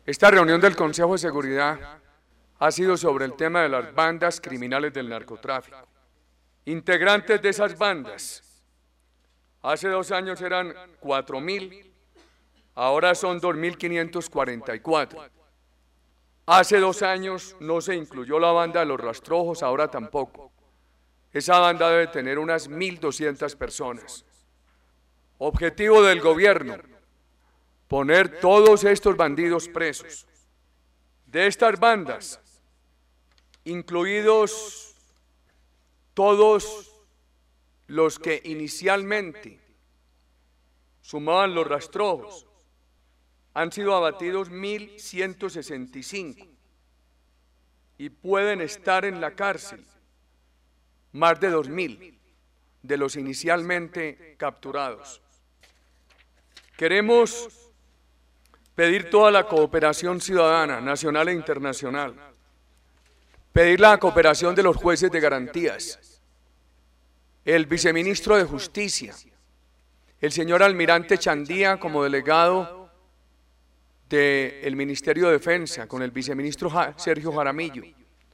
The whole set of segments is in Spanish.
Esta reunión del Consejo de Seguridad ha sido sobre el tema de las bandas criminales del narcotráfico. Integrantes de esas bandas, hace 2 años eran 4.000, ahora son 2.544. Hace 2 años no se incluyó la banda de los rastrojos, ahora tampoco. Esa banda debe tener unas 1.200 personas. Objetivo del gobierno: poner todos estos bandidos presos. De estas bandas, incluidos todos los que inicialmente sumaban los rastrojos, han sido abatidos 1.165 y pueden estar en la cárcel más de 2.000 de los inicialmente capturados. Queremos pedir toda la cooperación ciudadana, nacional e internacional, pedir la cooperación de los jueces de garantías, el viceministro de Justicia, el señor almirante Chandía como delegado del Ministerio de Defensa, con el viceministro Sergio Jaramillo,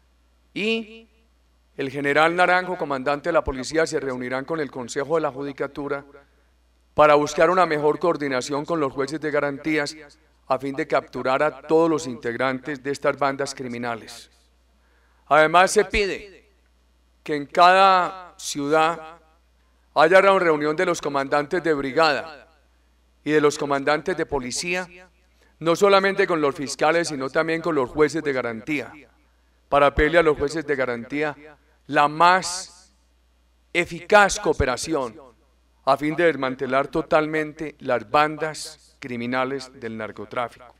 y el general Naranjo, comandante de la policía, se reunirán con el Consejo de la Judicatura para buscar una mejor coordinación con los jueces de garantías a fin de capturar a todos los integrantes de estas bandas criminales. Además, se pide que en cada ciudad haya una reunión de los comandantes de brigada y de los comandantes de policía, no solamente con los fiscales, sino también con los jueces de garantía, para pedirle a los jueces de garantía la más eficaz cooperación a fin de desmantelar totalmente las bandas criminales del narcotráfico.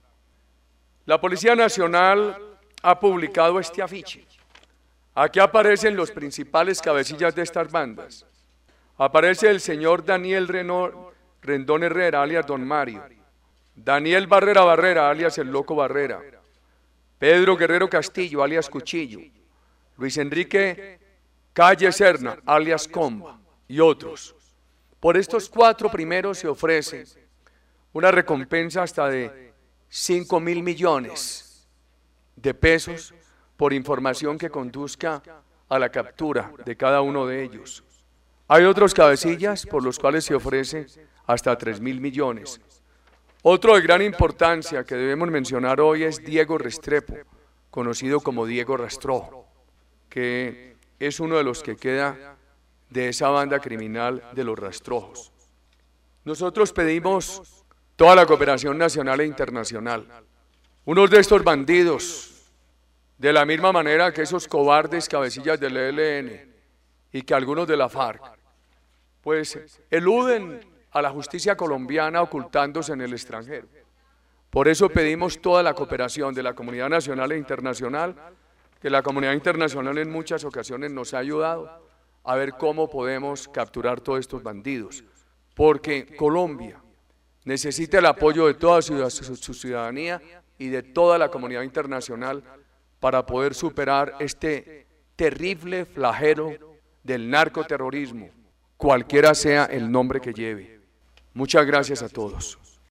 La Policía Nacional ha publicado este afiche. Aquí aparecen los principales cabecillas de estas bandas. Aparece el señor Daniel Rendón Herrera, alias Don Mario, Daniel Barrera, alias el Loco Barrera, Pedro Guerrero Castillo, alias Cuchillo, Luis Enrique Calle Serna, alias Comba, y otros. Por estos 4 primeros se ofrece una recompensa hasta de 5.000 millones de pesos por información que conduzca a la captura de cada uno de ellos. Hay otros cabecillas por los cuales se ofrece hasta 3.000 millones. Otro de gran importancia que debemos mencionar hoy es Diego Restrepo, conocido como Diego Rastrojo, que es uno de los que queda de esa banda criminal de los rastrojos. Nosotros pedimos toda la cooperación nacional e internacional. Unos de estos bandidos, de la misma manera que esos cobardes cabecillas del ELN y que algunos de la FARC, pues eluden a la justicia colombiana ocultándose en el extranjero. Por eso pedimos toda la cooperación de la comunidad nacional e internacional, que la comunidad internacional en muchas ocasiones nos ha ayudado a ver cómo podemos capturar todos estos bandidos, porque Colombia necesita el apoyo de toda su ciudadanía y de toda la comunidad internacional para poder superar este terrible flagelo del narcoterrorismo, cualquiera sea el nombre que lleve. Muchas gracias a todos.